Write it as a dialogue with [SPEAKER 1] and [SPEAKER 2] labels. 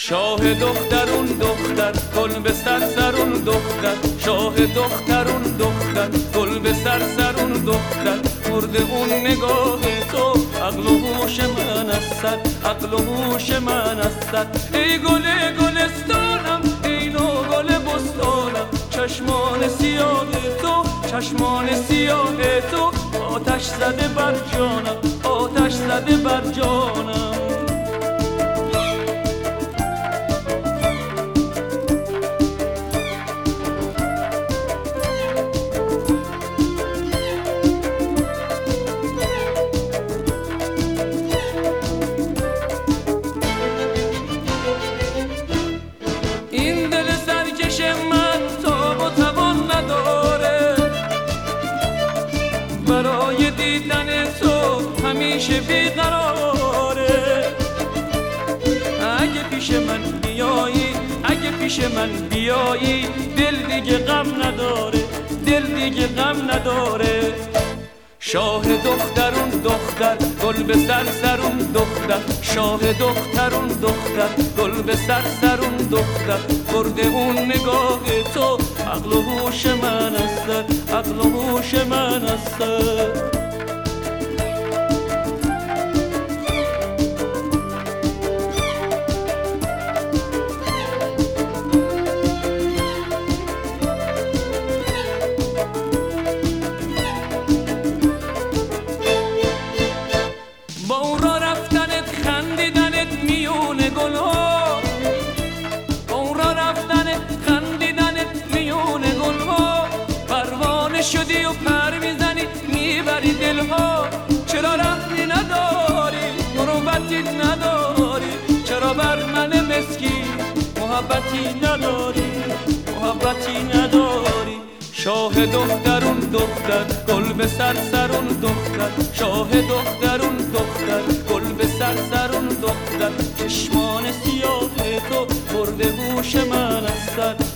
[SPEAKER 1] شاه دخترون دختر گل به سرسرون دختر شاه دخترون دختر گل به سرسرون دختر مرده اون نگاه تو عقل و هوش من است عقل و هوش من است ای گل گلستانم ای نو گل بستانم چشمان سیاه تو چشمان سیاه تو آتش زده بر جانم آتش زده بر جانم این دل سرکش من تاب و توان نداره برای دیدن تو همیشه بیقراره اگه پیش من بیایی اگه پیش من بیایی دل دیگه غم نداره دل دیگه غم نداره شاه دخترون دختر گل به سرسرون دختر شاه دخترون دختر گل به سرسرون دختر برده اون نگاه تو عقل و هوش من است عقل و هوش من است با اون را رفتنت خندیدنت میون گلها با اون را رفتنت خندیدنت میون گلها پروانه شدی و پر میزنی میبری دلها چرا رحمی نداری مروتی نداری چرا بر من مسکین محبتی نداری محبتی نداری شاه دخترون دختر گل به سرسرون دختر شاه دخترون دختر گل به سرسرون دختر چشمان سیاه تو برده هوش من است